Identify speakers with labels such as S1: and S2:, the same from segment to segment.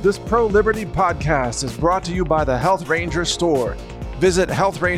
S1: This pro-liberty podcast is brought to you by the Health Ranger Store. Visit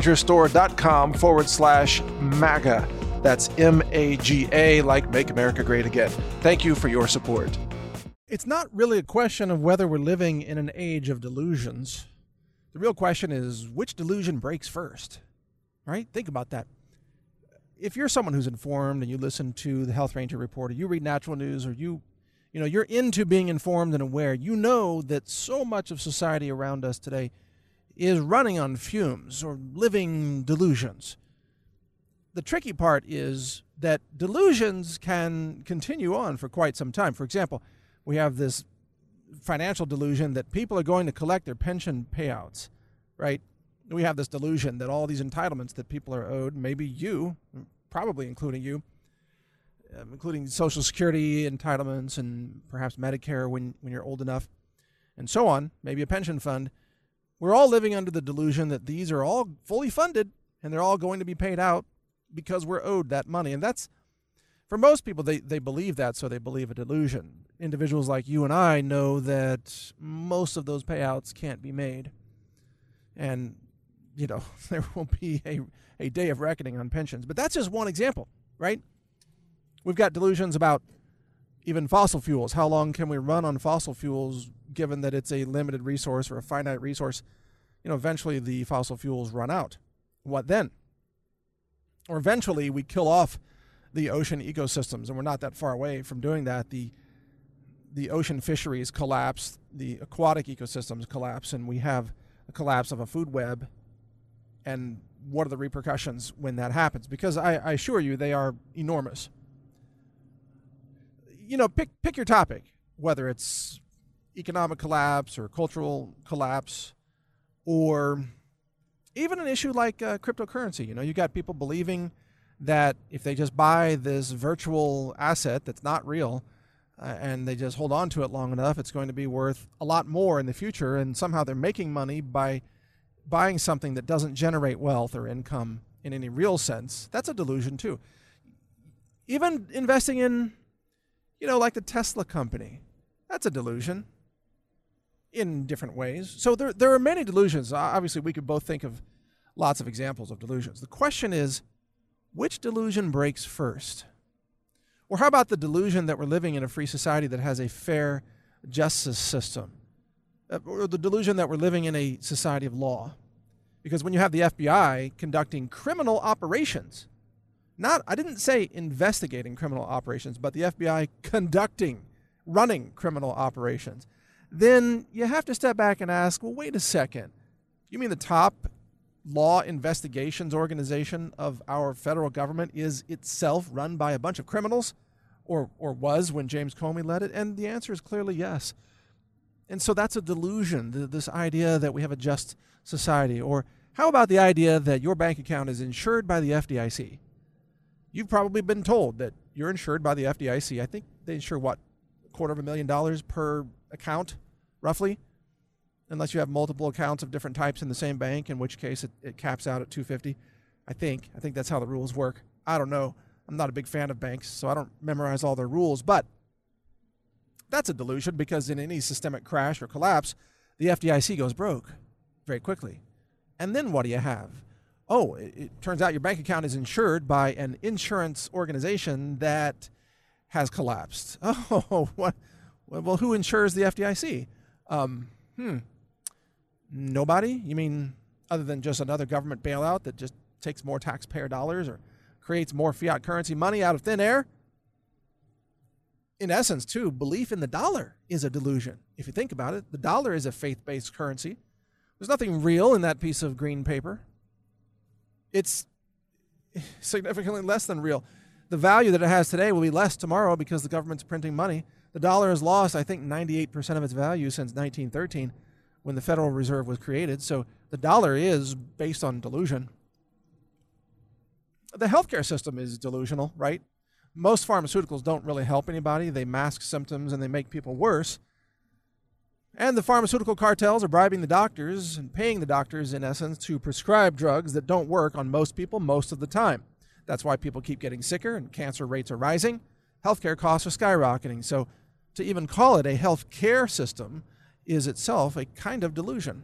S1: healthrangerstore.com/MAGA. That's MAGA, like Make America Great Again. Thank you for your support.
S2: It's not really a question of whether we're living in an age of delusions. The real question is, which delusion breaks first? Right? Think about that. If you're someone who's informed and you listen to the Health Ranger Report, or you read Natural News, or you're into being informed and aware, you know that so much of society around us today is running on fumes or living delusions. The tricky part is that delusions can continue on for quite some time. For example, we have this financial delusion that people are going to collect their pension payouts, right? We have this delusion that all these entitlements that people are owed, maybe you, probably including you, including Social Security entitlements and perhaps Medicare when you're old enough, and so on, maybe a pension fund. We're all living under the delusion that these are all fully funded and they're all going to be paid out because we're owed that money. And that's, for most people, they believe that, so they believe a delusion. Individuals like you and I know that most of those payouts can't be made. And, there will be a day of reckoning on pensions. But that's just one example, right? We've got delusions about even fossil fuels. How long can we run on fossil fuels given that it's a limited resource or a finite resource? Eventually the fossil fuels run out. What then? Or eventually we kill off the ocean ecosystems, and we're not that far away from doing that. The ocean fisheries collapse, the aquatic ecosystems collapse, and we have a collapse of a food web. And what are the repercussions when that happens? Because I assure you they are enormous. Pick your topic, whether it's economic collapse or cultural collapse, or even an issue like cryptocurrency. You got people believing that if they just buy this virtual asset that's not real, and they just hold on to it long enough, it's going to be worth a lot more in the future, and somehow they're making money by buying something that doesn't generate wealth or income in any real sense. That's a delusion too. Even investing in, like the Tesla company, that's a delusion in different ways. So there are many delusions. Obviously, we could both think of lots of examples of delusions. The question is, which delusion breaks first? Or how about the delusion that we're living in a free society that has a fair justice system? Or the delusion that we're living in a society of law? Because when you have the FBI conducting criminal operations, I didn't say investigating criminal operations, but the FBI running criminal operations, then you have to step back and ask, well, wait a second. You mean the top law investigations organization of our federal government is itself run by a bunch of criminals, or was when James Comey led it? And the answer is clearly yes. And so that's a delusion, this idea that we have a just society. Or how about the idea that your bank account is insured by the FDIC? You've probably been told that you're insured by the FDIC. I think they insure, $250,000 per account, roughly, unless you have multiple accounts of different types in the same bank, in which case it caps out at $250,000. I think that's how the rules work. I don't know. I'm not a big fan of banks, so I don't memorize all their rules, but that's a delusion, because in any systemic crash or collapse, the FDIC goes broke very quickly. And then what do you have? Oh, it turns out your bank account is insured by an insurance organization that has collapsed. Oh, what? Well, who insures the FDIC? Nobody? You mean other than just another government bailout that just takes more taxpayer dollars or creates more fiat currency money out of thin air? In essence, too, belief in the dollar is a delusion. If you think about it, the dollar is a faith-based currency. There's nothing real in that piece of green paper. It's significantly less than real. The value that it has today will be less tomorrow because the government's printing money. The dollar has lost, I think, 98% of its value since 1913, when the Federal Reserve was created. So the dollar is based on delusion. The healthcare system is delusional, right? Most pharmaceuticals don't really help anybody. They mask symptoms and they make people worse. And the pharmaceutical cartels are bribing the doctors and paying the doctors, in essence, to prescribe drugs that don't work on most people most of the time. That's why people keep getting sicker and cancer rates are rising. Healthcare costs are skyrocketing. So to even call it a healthcare system is itself a kind of delusion.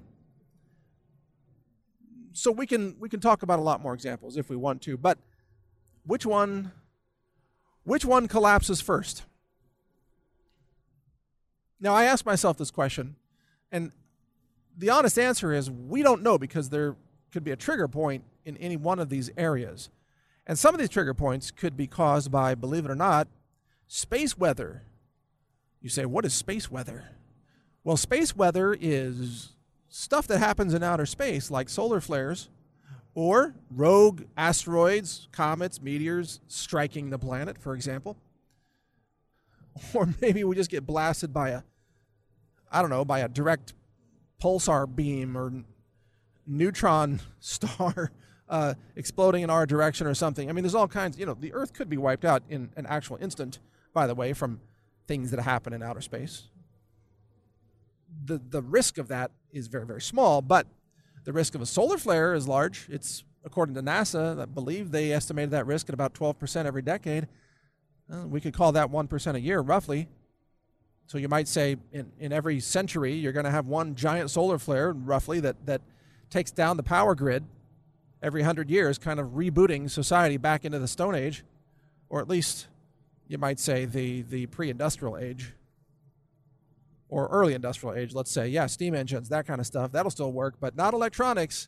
S2: So we can talk about a lot more examples if we want to, but which one collapses first? Now, I ask myself this question, and the honest answer is we don't know, because there could be a trigger point in any one of these areas. And some of these trigger points could be caused by, believe it or not, space weather. You say, what is space weather? Well, space weather is stuff that happens in outer space, like solar flares or rogue asteroids, comets, meteors striking the planet, for example. Or maybe we just get blasted by a direct pulsar beam or neutron star exploding in our direction or something. I mean, there's all kinds. The Earth could be wiped out in an actual instant, by the way, from things that happen in outer space. The risk of that is very, very small, but the risk of a solar flare is large. It's, according to NASA, I believe they estimated that risk at about 12% every decade. We could call that 1% a year, roughly. So you might say in every century, you're going to have one giant solar flare, roughly, that takes down the power grid every 100 years, kind of rebooting society back into the Stone Age, or at least you might say the pre-industrial age, or early industrial age, let's say. Yeah, steam engines, that kind of stuff, that'll still work, but not electronics.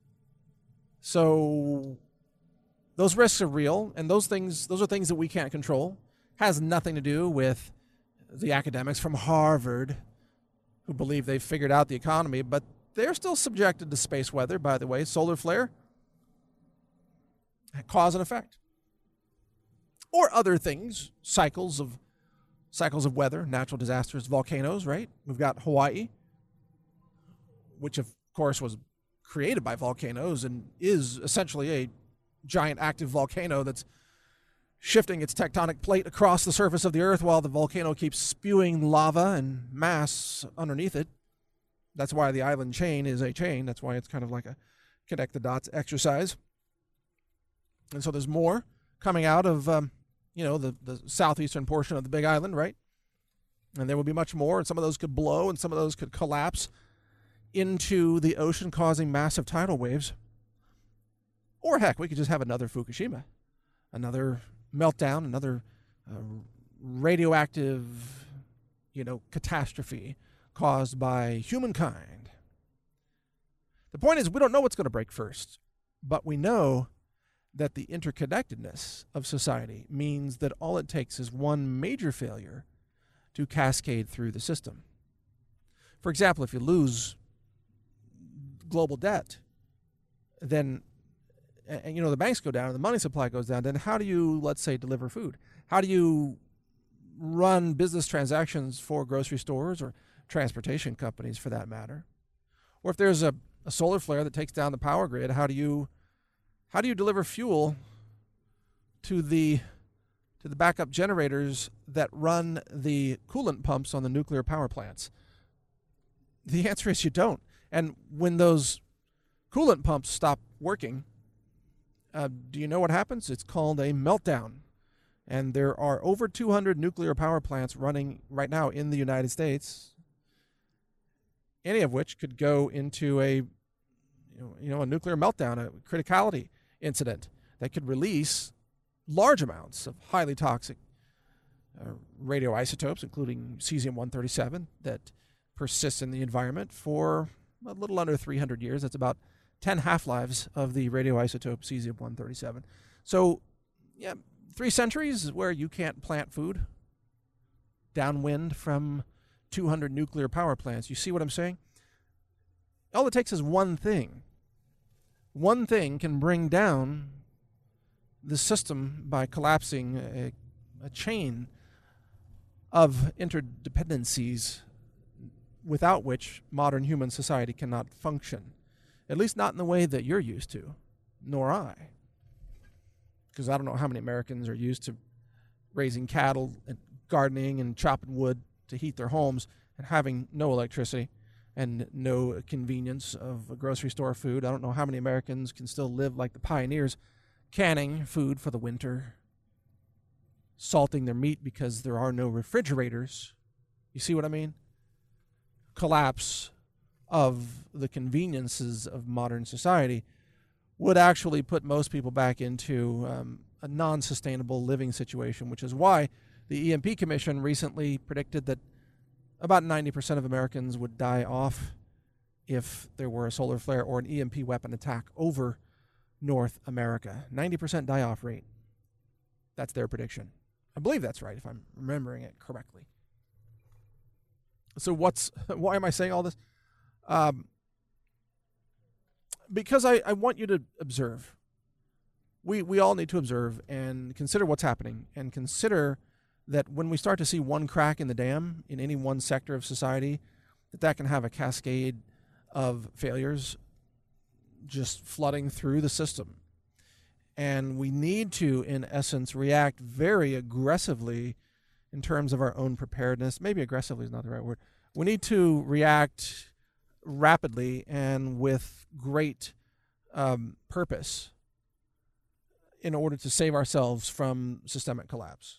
S2: So those risks are real, and those are things that we can't control. Has nothing to do with the academics from Harvard who believe they've figured out the economy, but they're still subjected to space weather, by the way. Solar flare, cause and effect. Or other things, cycles of weather, natural disasters, volcanoes, right? We've got Hawaii, which of course was created by volcanoes and is essentially a giant active volcano that's shifting its tectonic plate across the surface of the Earth while the volcano keeps spewing lava and mass underneath it. That's why the island chain is a chain. That's why it's kind of like a connect the dots exercise. And so there's more coming out of the southeastern portion of the Big Island, right? And there will be much more, and some of those could blow, and some of those could collapse into the ocean, causing massive tidal waves. Or heck, we could just have another Fukushima, another meltdown, another radioactive, catastrophe caused by humankind. The point is, we don't know what's going to break first, but we know that the interconnectedness of society means that all it takes is one major failure to cascade through the system. For example, if you lose global debt, then the banks go down and the money supply goes down, then how do you, let's say, deliver food? How do you run business transactions for grocery stores or transportation companies, for that matter? Or if there's a solar flare that takes down the power grid, how do you deliver fuel to the backup generators that run the coolant pumps on the nuclear power plants? The answer is you don't. And when those coolant pumps stop working, do you know what happens? It's called a meltdown. And there are over 200 nuclear power plants running right now in the United States, any of which could go into a nuclear meltdown, a criticality incident that could release large amounts of highly toxic radioisotopes, including cesium-137, that persists in the environment for a little under 300 years. That's about 10 half-lives of the radioisotope cesium-137. So, 3 centuries where you can't plant food downwind from 200 nuclear power plants. You see what I'm saying? All it takes is one thing. One thing can bring down the system by collapsing a chain of interdependencies without which modern human society cannot function. At least not in the way that you're used to, nor I. Because I don't know how many Americans are used to raising cattle and gardening and chopping wood to heat their homes and having no electricity and no convenience of a grocery store food. I don't know how many Americans can still live like the pioneers, canning food for the winter, salting their meat because there are no refrigerators. You see what I mean? collapse of the conveniences of modern society would actually put most people back into a non-sustainable living situation, which is why the EMP Commission recently predicted that about 90% of Americans would die off if there were a solar flare or an EMP weapon attack over North America. 90% die-off rate. That's their prediction. I believe that's right, if I'm remembering it correctly. So why am I saying all this? Because I want you to observe. We all need to observe and consider what's happening, and consider that when we start to see one crack in the dam in any one sector of society, that can have a cascade of failures just flooding through the system. And we need to, in essence, react very aggressively in terms of our own preparedness. Maybe aggressively is not the right word. We need to react rapidly and with great purpose in order to save ourselves from systemic collapse.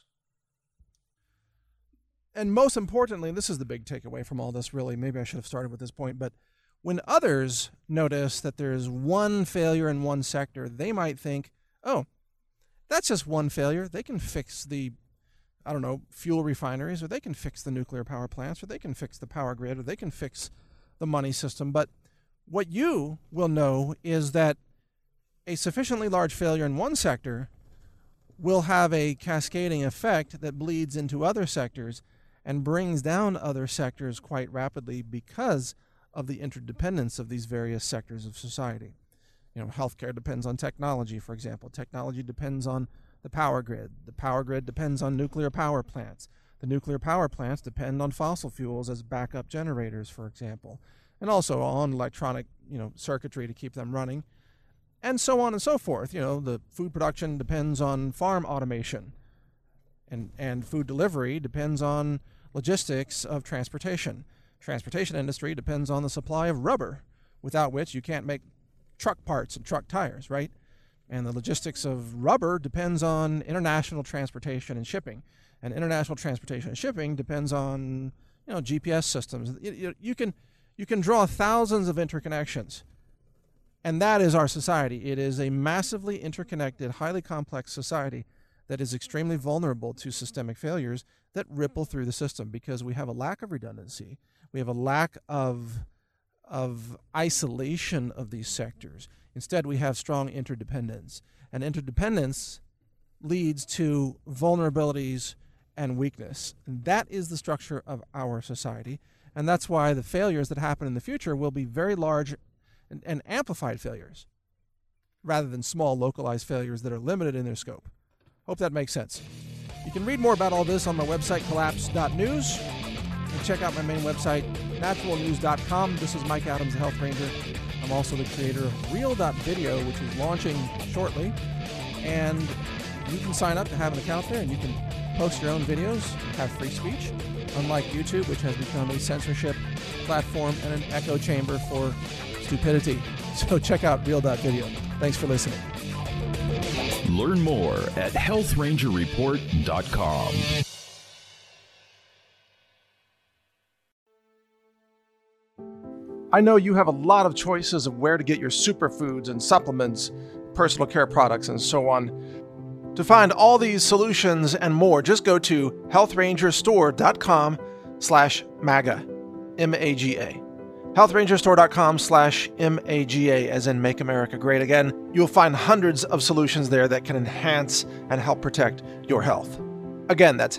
S2: And most importantly, this is the big takeaway from all this, really. Maybe I should have started with this point, but when others notice that there's one failure in one sector, they might think, oh, that's just one failure. They can fix the, fuel refineries, or they can fix the nuclear power plants, or they can fix the power grid, or they can fix the money system. But what you will know is that a sufficiently large failure in one sector will have a cascading effect that bleeds into other sectors and brings down other sectors quite rapidly because of the interdependence of these various sectors of society. Healthcare depends on technology, for example. Technology depends on the power grid. The power grid depends on nuclear power plants. The nuclear power plants depend on fossil fuels as backup generators, for example, and also on electronic, circuitry to keep them running, and so on and so forth. The food production depends on farm automation, and food delivery depends on logistics of transportation. Transportation industry depends on the supply of rubber, without which you can't make truck parts and truck tires, right? And the logistics of rubber depends on international transportation and shipping. And international transportation and shipping depends on, GPS systems. You can draw thousands of interconnections. And that is our society. It is a massively interconnected, highly complex society that is extremely vulnerable to systemic failures that ripple through the system because we have a lack of redundancy. We have a lack of isolation of these sectors. Instead, we have strong interdependence. And interdependence leads to vulnerabilities and weakness. And that is the structure of our society. And that's why the failures that happen in the future will be very large and amplified failures rather than small localized failures that are limited in their scope. Hope that makes sense. You can read more about all this on my website, collapse.news. And check out my main website, naturalnews.com. This is Mike Adams, the Health Ranger. I'm also the creator of Real.video, which is launching shortly. And you can sign up to have an account there, and you can post your own videos, have free speech, unlike YouTube, which has become a censorship platform and an echo chamber for stupidity. So check out Real.video. Thanks for listening.
S3: Learn more at healthrangerreport.com.
S1: I know you have a lot of choices of where to get your superfoods and supplements, personal care products, and so on. To find all these solutions and more, just go to healthrangerstore.com/MAGA, M-A-G-A. healthrangerstore.com/MAGA, as in Make America Great Again. You'll find hundreds of solutions there that can enhance and help protect your health. Again, that's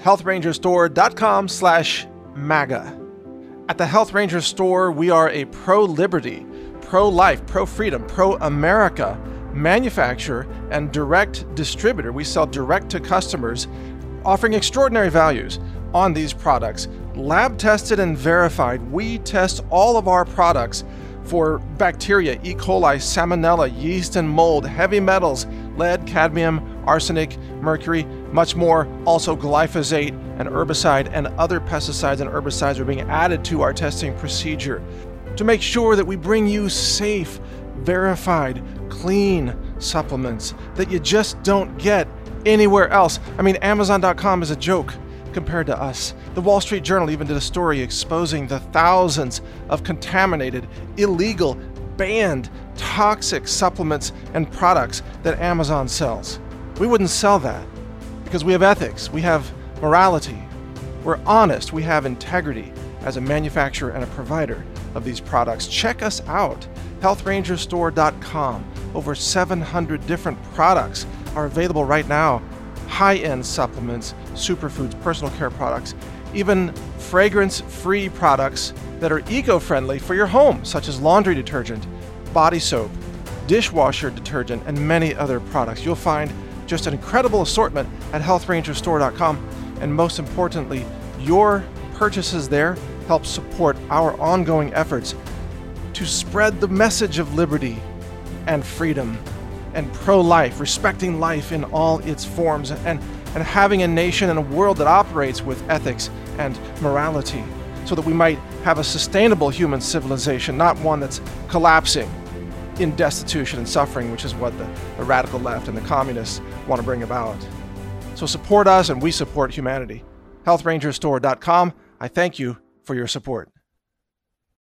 S1: healthrangerstore.com/MAGA. At the Health Ranger Store, we are a pro-liberty, pro-life, pro-freedom, pro-America manufacturer and direct distributor. We sell direct to customers, offering extraordinary values on these products. Lab tested and verified. We test all of our products for bacteria, E. coli, salmonella, yeast and mold, heavy metals, lead, cadmium, arsenic, mercury, much more. Also glyphosate, and herbicide and other pesticides and herbicides are being added to our testing procedure to make sure that we bring you safe, verified, clean supplements that you just don't get anywhere else. I mean, Amazon.com is a joke compared to us. The Wall Street Journal even did a story exposing the thousands of contaminated, illegal, banned, toxic supplements and products that Amazon sells. We wouldn't sell that because we have ethics, we have morality, we're honest, we have integrity as a manufacturer and a provider of these products. Check us out, healthrangerstore.com. Over 700 different products are available right now. High-end supplements, superfoods, personal care products, even fragrance-free products that are eco-friendly for your home, such as laundry detergent, body soap, dishwasher detergent, and many other products. You'll find just an incredible assortment at healthrangerstore.com, and most importantly, your purchases there help support our ongoing efforts to spread the message of liberty and freedom and pro-life, respecting life in all its forms, and having a nation and a world that operates with ethics and morality, so that we might have a sustainable human civilization, not one that's collapsing in destitution and suffering, which is what the radical left and the communists want to bring about. So support us and we support humanity. healthrangerstore.com. I thank you for your support.